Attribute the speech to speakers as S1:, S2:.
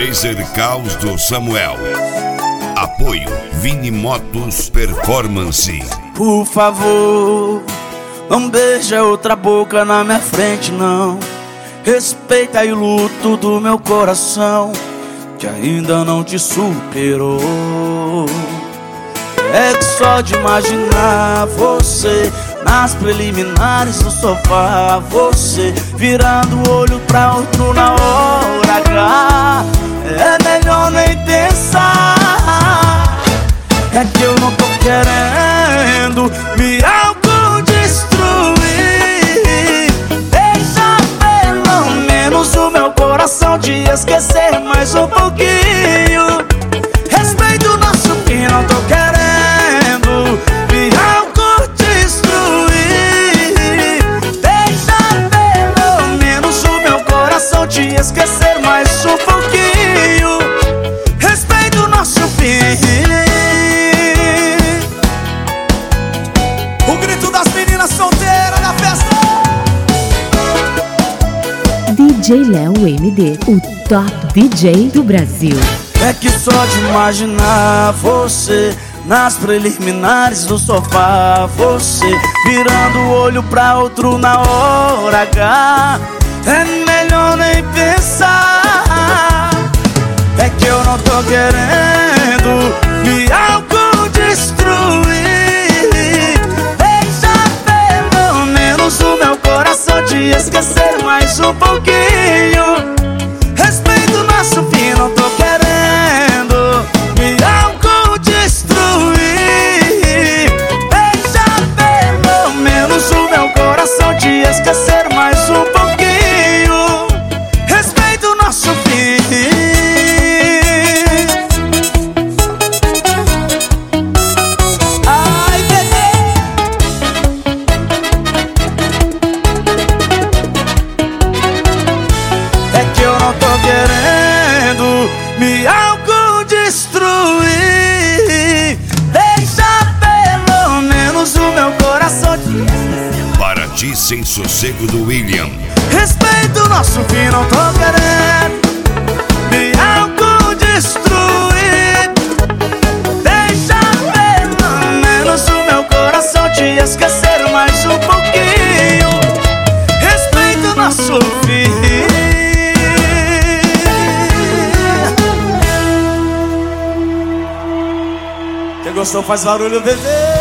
S1: Laser Caos do Samuel. Apoio Vini Motos Performance.
S2: Por favor, não beija outra boca na minha frente, não. Respeita aí o luto do meu coração, que ainda não te superou. É que só de imaginar você nas preliminares do sofá, você virando o olho pra outro na hora H, é melhor nem pensar. É que eu não tô querendo me autodestruir. Deixa pelo menos o meu coração te esquecer mais um pouquinho. Respeita o nosso fim, não tô querendo me autodestruir. Deixa pelo menos o meu coração te esquecer mais um pouquinho. Respeita o nosso fim. O grito das meninas solteiras na festa.
S3: DJ Léo MD, o top DJ do Brasil.
S2: É que só de imaginar você nas preliminares do sofá, você virando o olho pra outro na hora H, é melhor nem pensar. É que eu não tô querendo me autodestruir. Deixa pelo menos o meu coração te esquecer mais um pouquinho. Respeita o nosso fim, não tô querendo me autodestruir. Deixa pelo menos o meu coração te esquecer mais um pouquinho. Respeita o nosso fim. Ai, bebê. É que eu não tô querendo me autodestruir. Deixa pelo menos o meu coração te esquecer.
S1: Para ti sem sossego do William.
S2: Respeita o nosso fim, não tô querendo me autodestruir. Deixa pelo menos o meu coração te esquecer mais um pouquinho. Respeita o nosso fim. Quem gostou faz barulho, bebê.